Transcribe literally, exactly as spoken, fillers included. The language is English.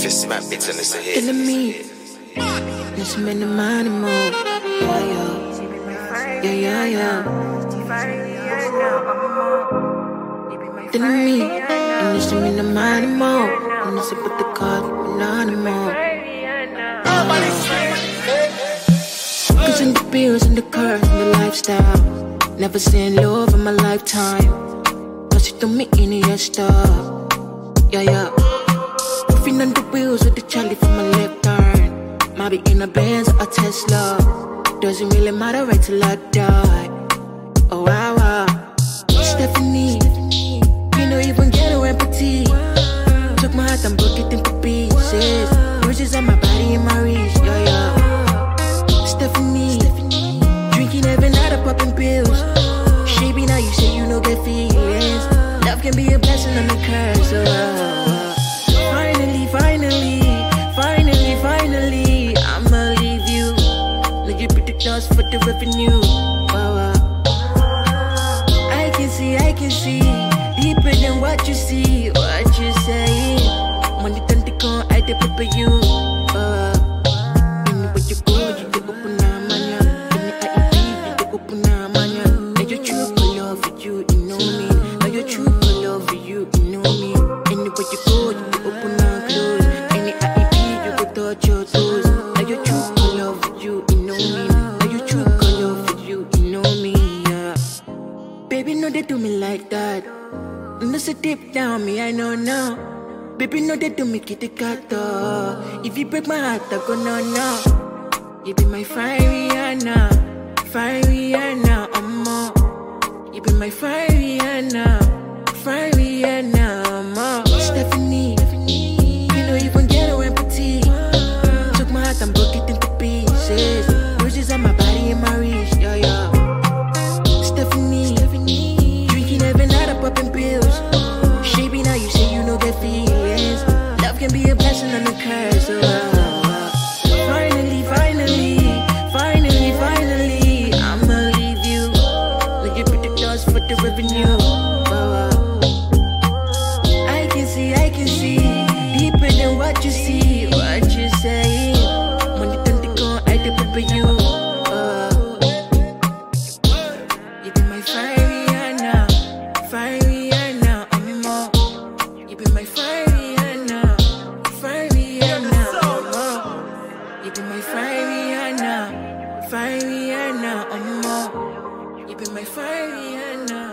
Just smack bits and it's a hit. Feeling me. This man the money move. Yeah, yeah. Yeah, yeah, yeah. Feeling me. And this man the money move. And this put the card anonymous. Cause in the bills and the cars and the lifestyle. Never seen love in my lifetime. Cause you don't meet any of stuff. Yeah, yeah. Moving on the wheels with the Charlie from my left turn. Might be in a Benz or a Tesla. Doesn't really matter right till I die. Oh wow, wow. Stephanie, you know even get no empathy. Took my heart and broke it into pieces. Bruises on my body and my wrist. Yeah, yeah. Stephanie, drinking every night or popping pills. Shaping now you say you no get feelings. Love can be a blessing and a curse. Oh, wow. Finally, finally, finally, finally, I'ma leave you. Now you put the dust for the revenue. Wow, wow. I can see, I can see, deeper than what you see, what you say. Money turn to come, I dey prepare you. Wow. Anywhere you go, you dey open up mania. Any I E P, you dey open up mania. Now your true love for you, you know me. Now your true love for you, you know me. Anywhere you go, you dey open up close. Any I E P, you go touch your toes. Now your true love for you, you know me. Now your true love for you, you know me. Yeah. Baby, no they do me like that. No so deep down me, I know now. Baby, no they do me kitty cat. If you break my heart, I go no no. You be my fire Rihanna, fire Rihanna, I'm more. You be my fire Rihanna, fire Rihanna, I'm more. Stephanie, you know you won't get no empathy. Took my heart and broke it into pieces. Bruises on my body and my wrist, yeah, yeah. Stephanie, drinking every night or popping pills. Shaping now you say you no get feelings. Love can be a blessing and a curse. Oh, wow. Finally, finally, finally, finally, I'ma leave you. Like you put the dust for the revenue. Wow, wow. I can see, I can see, deeper than what you see, what you say. Money turn to go, I dey prepare you. Wow. You be my fire Rihanna, fire Rihanna, I'm more. You be my fire Rihanna, fire Rihanna, I'm more. You be my fire Rihanna, fire Rihanna, I'm more. You be my fire Rihanna.